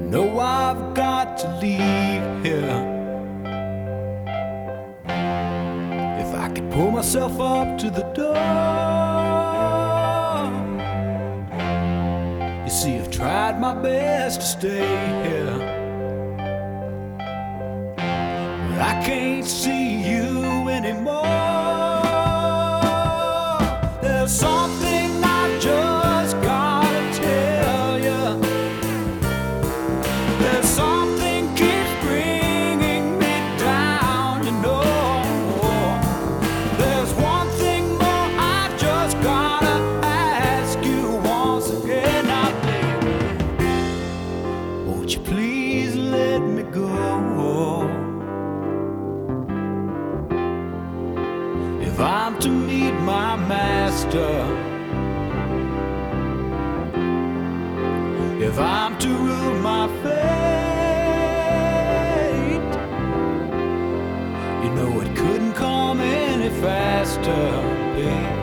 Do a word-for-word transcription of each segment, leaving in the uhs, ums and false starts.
know I've got to leave here. If I could pull myself up to the door. You see, I've tried my best to stay here, but I can't see you anymore. There's something I just gotta tell you. There's something keeps bringing me down, you know. There's one thing more I just gotta ask you once again. Now, baby, won't you please let me go? If I'm to meet my master, if I'm to rule my fate, you know it couldn't come any faster, babe.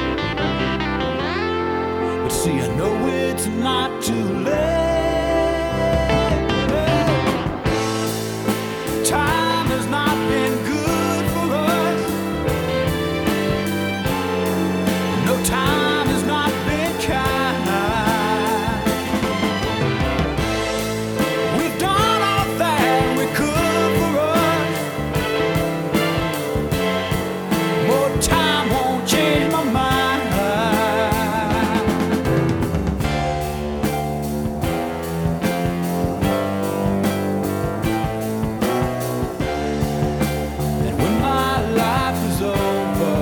But see, I know it's not too late. Time has not been good for us. No, time has not been kind. We've done all that we could for us. More time won't change my mind. And when my life is over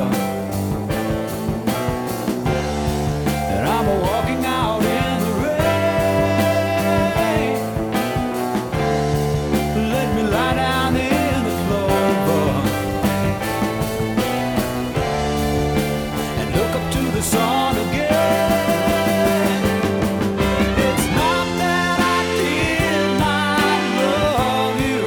and I'm walking out in the rain, let me lie down in the clover and look up to the sun again. It's not that I did not love you,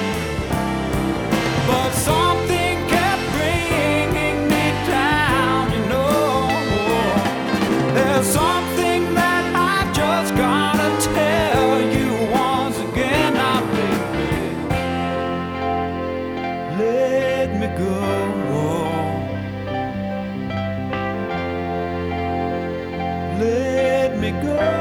but something kept bringing me down, you know. There's something that I just gotta tell you once again. Now, baby, let me go. Let me go.